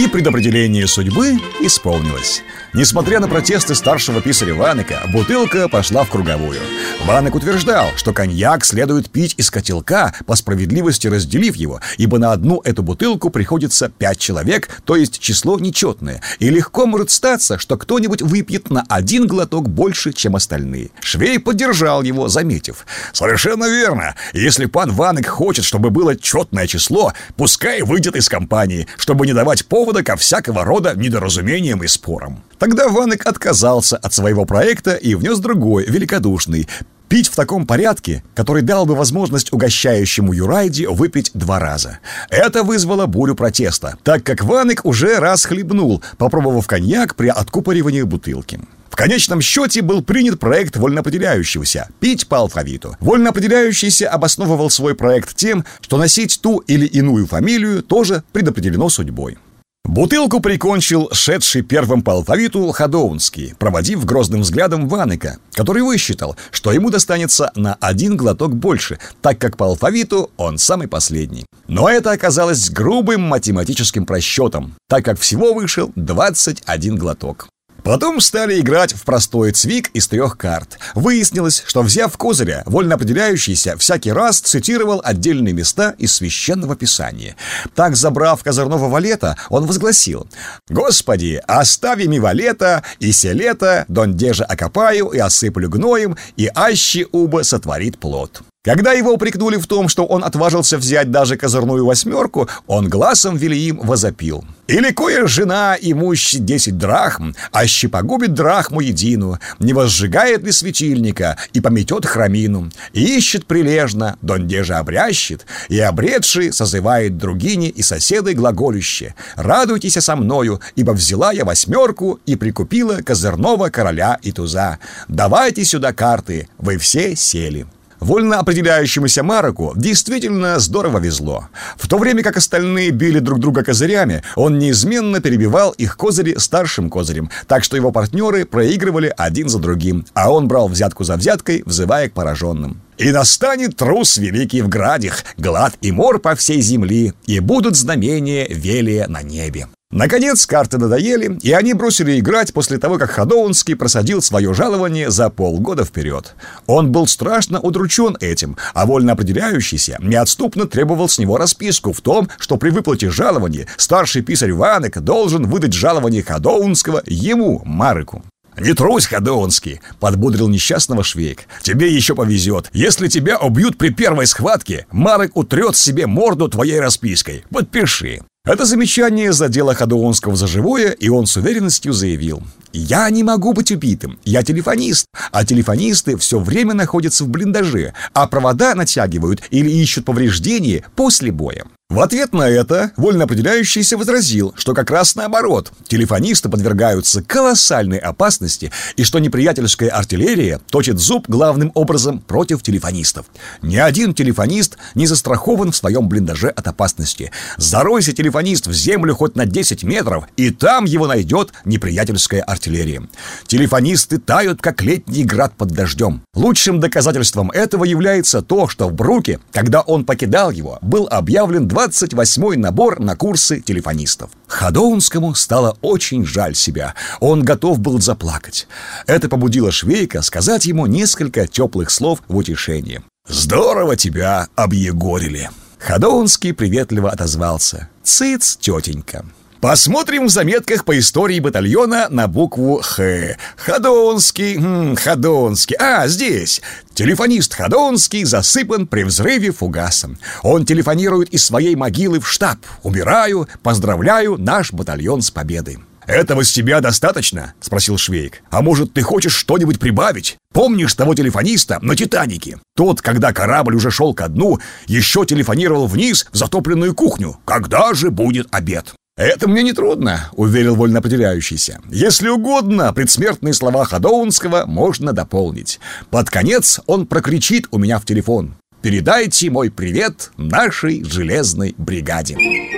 И предопределение судьбы исполнилось. Несмотря на протесты старшего писаря Ванека, бутылка пошла в круговую. Ванек утверждал, что коньяк следует пить из котелка, по справедливости разделив его, ибо на одну эту бутылку приходится 5 человек, то есть число нечетное, и легко может статься, что кто-нибудь выпьет на 1 глоток больше, чем остальные. Швей поддержал его, заметив: «Совершенно верно. Если пан Ванек хочет, чтобы было четное число, пускай выйдет из компании, чтобы не давать повода ко всякого рода недоразумениям и спорам». Тогда Ванек отказался от своего проекта и внес другой, великодушный: пить в таком порядке, который дал бы возможность угощающему Юрайде выпить 2 раза. Это вызвало бурю протеста, так как Ванек уже раз хлебнул, попробовав коньяк при откупоривании бутылки. В конечном счете был принят проект вольноопределяющегося – пить по алфавиту. Вольноопределяющийся обосновывал свой проект тем, что носить ту или иную фамилию тоже предопределено судьбой. Бутылку прикончил шедший первым по алфавиту Ходоунский, проводив грозным взглядом Ванека, который высчитал, что ему достанется на 1 глоток больше, так как по алфавиту он самый последний. Но это оказалось грубым математическим просчетом, так как всего вышел 21 глоток. Потом стали играть в простой цвик из 3 карт. Выяснилось, что, взяв козыря, вольноопределяющийся всякий раз цитировал отдельные места из Священного Писания. Так, забрав козырного валета, он возгласил: «Господи, остави ми валета, и се лето, донде же окопаю и осыплю гноем, и аще убо сотворит плод». Когда его упрекнули в том, что он отважился взять даже козырную 8, он гласом Вилиим возопил: «Или кое жена, имущий 10 драхм, аще погубит драхму едину, не возжигает ли светильника и пометет храмину, и ищет прилежно, донде же обрящет, и обретший созывает другини и соседы глаголюще: радуйтесь со мною, ибо взяла я 8 и прикупила козырного короля и туза. Давайте сюда карты, вы все сели». Вольно определяющемуся Мароку действительно здорово везло. В то время как остальные били друг друга козырями, он неизменно перебивал их козыри старшим козырем, так что его партнеры проигрывали один за другим, а он брал взятку за взяткой, взывая к пораженным. «И настанет трус великий в градях, глад и мор по всей земли, и будут знамения велия на небе». Наконец карты надоели, и они бросили играть после того, как Ходоунский просадил свое жалование за полгода вперед. Он был страшно удручен этим, а вольноопределяющийся неотступно требовал с него расписку в том, что при выплате жалования старший писарь Ванек должен выдать жалование Ходоунского ему, Мареку. «Не трусь, Ходоунский», — подбодрил несчастного Швейк. «Тебе еще повезет. Если тебя убьют при первой схватке, Марек утрет себе морду твоей распиской. Подпиши». Это замечание задело Ходоунского за живое, и он с уверенностью заявил: «Я не могу быть убитым, я телефонист, а телефонисты все время находятся в блиндаже, а провода натягивают или ищут повреждения после боя». В ответ на это вольноопределяющийся возразил, что как раз наоборот, телефонисты подвергаются колоссальной опасности и что неприятельская артиллерия точит зуб главным образом против телефонистов. Ни один телефонист не застрахован в своем блиндаже от опасности. Заройся телефонист в землю хоть на 10 метров, и там его найдет неприятельская артиллерия. Телефонисты тают, как летний град под дождем. Лучшим доказательством этого является то, что в Бруке, когда он покидал его, был объявлен 28-й набор на курсы телефонистов. Ходоунскому стало очень жаль себя. Он готов был заплакать. Это побудило Швейка сказать ему несколько теплых слов в утешение. «Здорово тебя объегорили». Ходоунский приветливо отозвался: «Цыц, тетенька». Посмотрим в заметках по истории батальона на букву «Х». Ходоунский. Здесь. Телефонист Ходоунский засыпан при взрыве фугасом. Он телефонирует из своей могилы в штаб. Умираю, поздравляю наш батальон с победой. «Этого с тебя достаточно?» — спросил Швейк. «А может, ты хочешь что-нибудь прибавить? Помнишь того телефониста на «Титанике»? Тот, когда корабль уже шел ко дну, еще телефонировал вниз в затопленную кухню. Когда же будет обед?» «Это мне не трудно», — уверил вольноопределяющийся. «Если угодно, предсмертные слова Ходоунского можно дополнить. Под конец он прокричит у меня в телефон: «Передайте мой привет нашей железной бригаде».